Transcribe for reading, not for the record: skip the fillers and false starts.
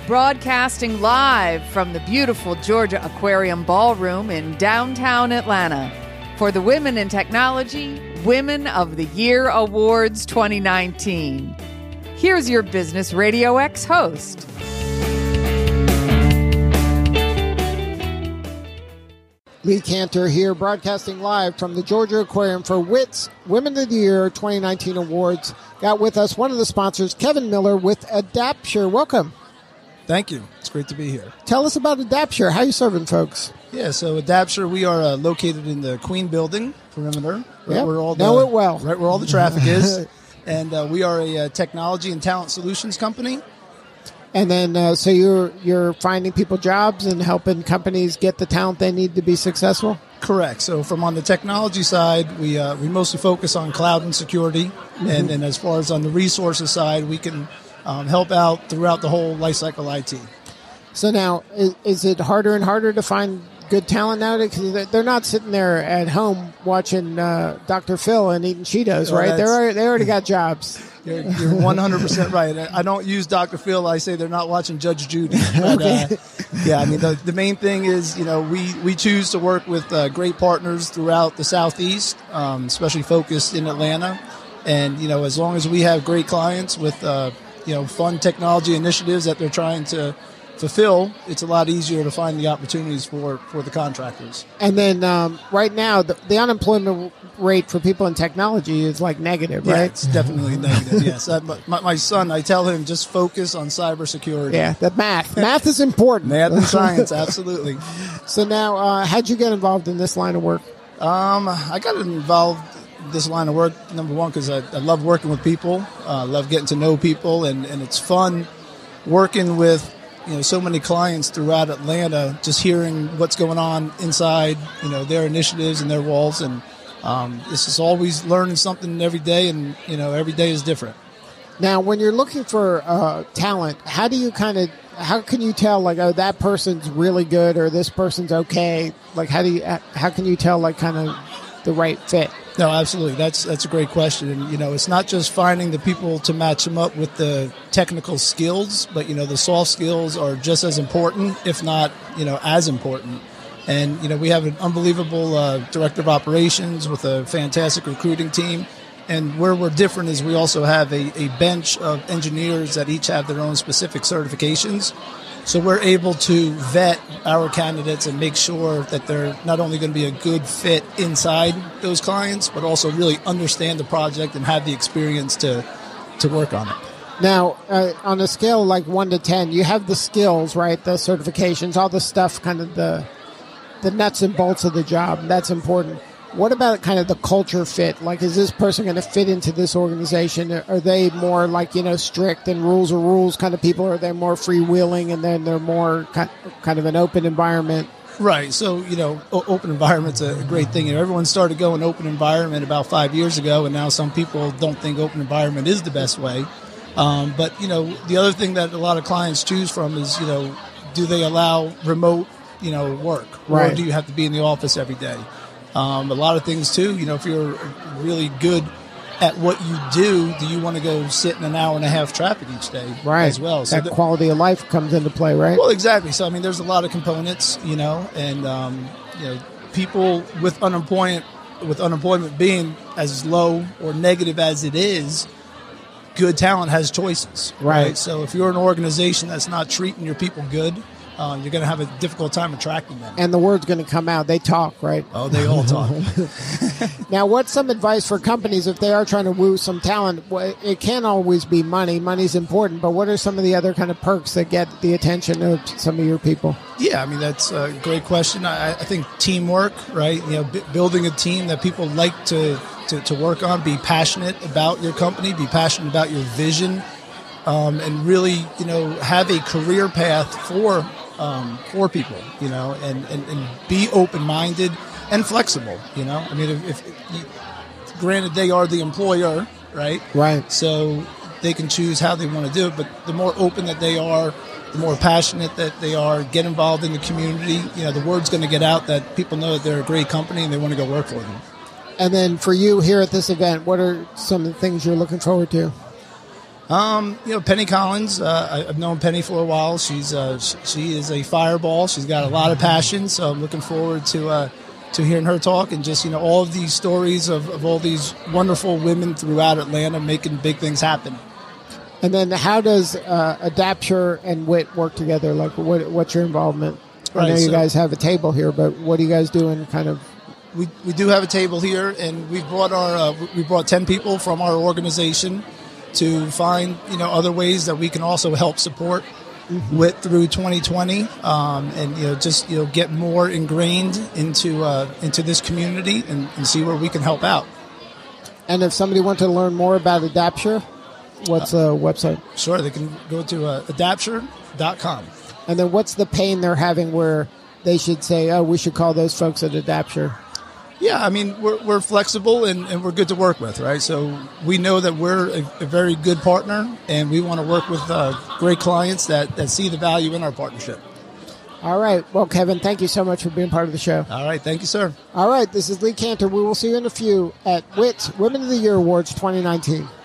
Broadcasting live from the beautiful Georgia Aquarium Ballroom in downtown Atlanta for the Women in Technology Women of the Year Awards 2019. Here's your Business Radio X host. Lee Cantor here, broadcasting live from the Georgia Aquarium for WIT's Women of the Year 2019 Awards. Got with us one of the sponsors, Kevin Miller with Adapture. Welcome. Thank you. It's great to be here. Tell us about Adapture. How are you serving folks? Yeah, so Adapture, we are located in the Queen Building perimeter. Yeah, where all know it well. Right where all the traffic is. And we are a technology and talent solutions company. And then, so you're finding people jobs and helping companies get the talent they need to be successful? Correct. So from on the technology side, we mostly focus on cloud and security. Mm-hmm. And then as far as on the resources side, we can help out throughout the whole lifecycle IT. So now, is it harder and harder to find good talent nowadays? Because they're not sitting there at home watching Dr. Phil and eating Cheetos, right? They already got jobs. You're 100% right. I don't use Dr. Phil. I say they're not watching Judge Judy. But, okay. Yeah, I mean, the main thing is, we choose to work with great partners throughout the Southeast, especially focused in Atlanta. And, as long as we have great clients with, fun technology initiatives that they're trying to fulfill, it's a lot easier to find the opportunities for the contractors. And then right now, the unemployment rate for people in technology is like negative, right? Yeah, it's definitely negative, yes. My son, I tell him, just focus on cybersecurity. Yeah, the math. Math is important. Math and science, absolutely. So now, how'd you get involved in this line of work? I got involved in this line of work, number one, because I love working with people. I love getting to know people, and it's fun working with so many clients throughout Atlanta, just hearing what's going on inside, their initiatives and their walls. And this is always learning something every day, and, every day is different. Now, when you're looking for talent, how can you tell, like, oh, that person's really good or this person's okay? Like, how can you tell, like, kind of the right fit? No, absolutely. That's a great question. And, it's not just finding the people to match them up with the technical skills, but, the soft skills are just as important, if not, as important. And, we have an unbelievable director of operations with a fantastic recruiting team. And where we're different is we also have a bench of engineers that each have their own specific certifications. So we're able to vet our candidates and make sure that they're not only going to be a good fit inside those clients, but also really understand the project and have the experience to work on it. Now, on a scale like 1 to 10, you have the skills, right? The certifications, all the stuff, kind of the nuts and bolts of the job. That's important. What about kind of the culture fit? Like, is this person going to fit into this organization? Are they more like, strict and rules are rules kind of people? Or are they more freewheeling and then they're more kind of an open environment? Right. So, open environment's a great thing. Everyone started going open environment about 5 years ago, and now some people don't think open environment is the best way. But, the other thing that a lot of clients choose from is, do they allow remote, work? Right. Or do you have to be in the office every day? A lot of things, too, if you're really good at what you do you want to go sit in an hour and a half traffic each day as well? So that quality of life comes into play, right? Well, exactly. So, there's a lot of components, and, people with unemployment being as low or negative as it is, good talent has choices. Right. So if you're an organization that's not treating your people good, you're going to have a difficult time attracting them. And the word's going to come out. They talk, right? Oh, they all talk. Now, what's some advice for companies if they are trying to woo some talent? It can't always be money. Money's important, but what are some of the other kind of perks that get the attention of some of your people? Yeah, that's a great question. I think teamwork, right? Building a team that people like to work on, be passionate about your company, be passionate about your vision, and really, have a career path for people, and be open-minded and flexible, if granted they are the employer, right? Right. So they can choose how they want to do it, but the more open that they are, the more passionate that they are, get involved in the community, the word's going to get out that people know that they're a great company and they want to go work for them. And then for you here at this event, what are some of the things you're looking forward to? Penny Collins. I've known Penny for a while. She is a fireball. She's got a lot of passion. So I'm looking forward to hearing her talk and just all of these stories of all these wonderful women throughout Atlanta making big things happen. And then how does Adapture and WIT work together? Like, what's your involvement? I know you guys have a table here, but what are you guys doing? Kind of. We do have a table here, and we brought 10 people from our organization to find other ways that we can also help support WIT through 2020, and get more ingrained into this community and see where we can help out. And if somebody wants to learn more about Adapture, what's the website? Sure, they can go to adapture.com. And then what's the pain they're having where they should say, oh, we should call those folks at Adapture? Yeah, I mean, we're flexible and we're good to work with, right? So we know that we're a very good partner, and we want to work with great clients that see the value in our partnership. All right. Well, Kevin, thank you so much for being part of the show. All right. Thank you, sir. All right. This is Lee Cantor. We will see you in a few at WIT's Women of the Year Awards 2019.